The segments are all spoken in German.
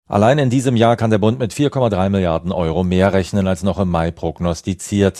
Allein in diesem Jahr kann der Bund mit 4,3 Milliarden Euro mehr rechnen als noch im Mai prognostiziert.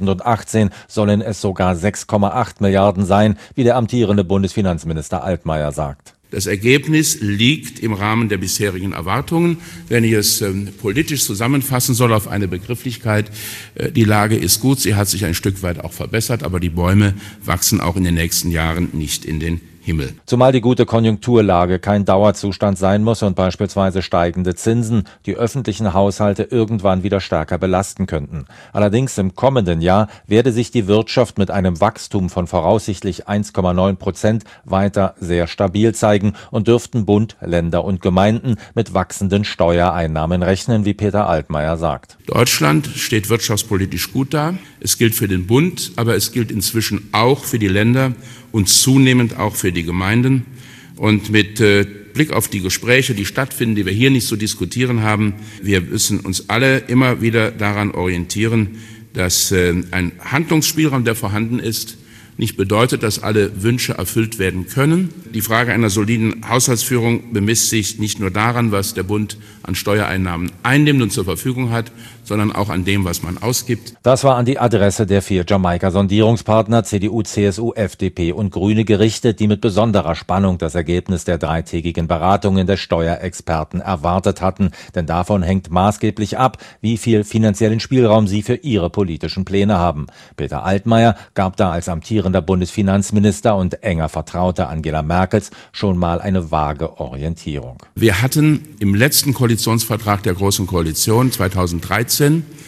2018 sollen es sogar 6,8 Milliarden sein, wie der amtierende Bundesfinanzminister Altmaier sagt. Das Ergebnis liegt im Rahmen der bisherigen Erwartungen. Wenn ich es politisch zusammenfassen soll auf eine Begrifflichkeit, die Lage ist gut, sie hat sich ein Stück weit auch verbessert, aber die Bäume wachsen auch in den nächsten Jahren nicht in den Himmel. Zumal die gute Konjunkturlage kein Dauerzustand sein muss und beispielsweise steigende Zinsen die öffentlichen Haushalte irgendwann wieder stärker belasten könnten. Allerdings im kommenden Jahr werde sich die Wirtschaft mit einem Wachstum von voraussichtlich 1,9% weiter sehr stabil zeigen und dürften Bund, Länder und Gemeinden mit wachsenden Steuereinnahmen rechnen, wie Peter Altmaier sagt. Deutschland steht wirtschaftspolitisch gut da. Es gilt für den Bund, aber es gilt inzwischen auch für die Länder und zunehmend auch für die Gemeinden. Und mit Blick auf die Gespräche, die stattfinden, die wir hier nicht zu diskutieren haben, wir müssen uns alle immer wieder daran orientieren, dass ein Handlungsspielraum, der vorhanden ist, nicht bedeutet, dass alle Wünsche erfüllt werden können. Die Frage einer soliden Haushaltsführung bemisst sich nicht nur daran, was der Bund an Steuereinnahmen einnimmt und zur Verfügung hat, sondern auch an dem, was man ausgibt. Das war an die Adresse der 4 Jamaika-Sondierungspartner CDU, CSU, FDP und Grüne gerichtet, die mit besonderer Spannung das Ergebnis der 3-tägigen Beratungen der Steuerexperten erwartet hatten. Denn davon hängt maßgeblich ab, wie viel finanziellen Spielraum sie für ihre politischen Pläne haben. Peter Altmaier gab da als amtierender Bundesfinanzminister und enger Vertrauter Angela Merkels schon mal eine vage Orientierung. Wir hatten im letzten Koalitionsvertrag der Großen Koalition 2013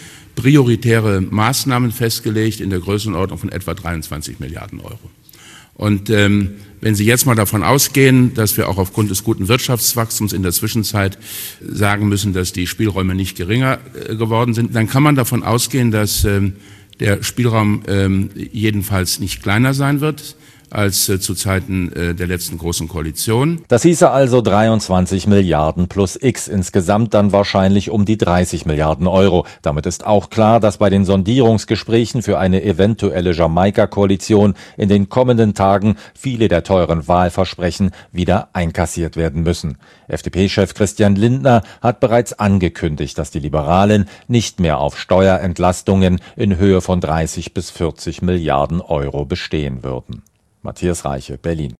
prioritäre Maßnahmen festgelegt in der Größenordnung von etwa 23 Milliarden Euro. Und wenn Sie jetzt mal davon ausgehen, dass wir auch aufgrund des guten Wirtschaftswachstums in der Zwischenzeit sagen müssen, dass die Spielräume nicht geringer geworden sind, dann kann man davon ausgehen, dass der Spielraum jedenfalls nicht kleiner sein wird als zu Zeiten der letzten Großen Koalition. Das hieße also 23 Milliarden plus X, insgesamt dann wahrscheinlich um die 30 Milliarden Euro. Damit ist auch klar, dass bei den Sondierungsgesprächen für eine eventuelle Jamaika-Koalition in den kommenden Tagen viele der teuren Wahlversprechen wieder einkassiert werden müssen. FDP-Chef Christian Lindner hat bereits angekündigt, dass die Liberalen nicht mehr auf Steuerentlastungen in Höhe von 30 bis 40 Milliarden Euro bestehen würden. Matthias Reiche, Berlin.